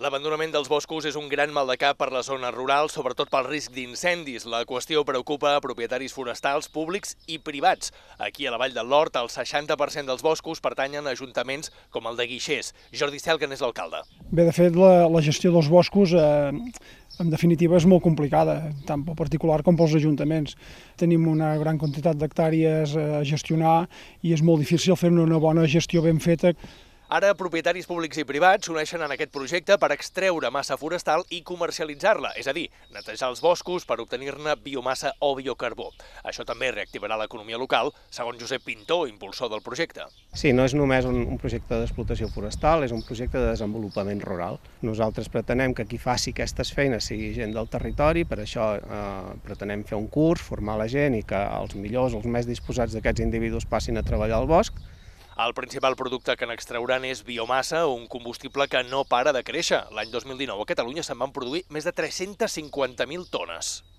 L'abandonament dels boscos és un gran maldecap per les zones rurals, sobretot pel risc d'incendis. La qüestió preocupa a propietaris forestals públics i privats. Aquí a la Vall del Lord, el 60% dels boscos pertanyen a ajuntaments com el de Guixers. Jordi Selken és l'alcalde. Bé, de fet, la gestió dels boscos, en definitiva, és molt complicada, tant pel particular com pels ajuntaments. Tenim una gran quantitat d'hectàrees a gestionar i és molt difícil fer una bona gestió ben feta. Ara, propietaris públics i privats s'uneixen en aquest projecte per extreure massa forestal i comercialitzar-la, és a dir, netejar els boscos per obtenir-ne biomassa o biocarbó. Això també reactivarà l'economia local, segons Josep Pintó, impulsor del projecte. Sí, no és només un projecte d'explotació forestal, és un projecte de desenvolupament rural. Nosaltres pretenem que qui faci aquestes feines sigui gent del territori, per això pretenem fer un curs, formar la gent i que els millors, els més disposats d'aquests individus passin a treballar al bosc. El principal producte que n'extrauran és biomassa, un combustible que no para de créixer. L'any 2019 a Catalunya se'n van produir més de 350.000 tones.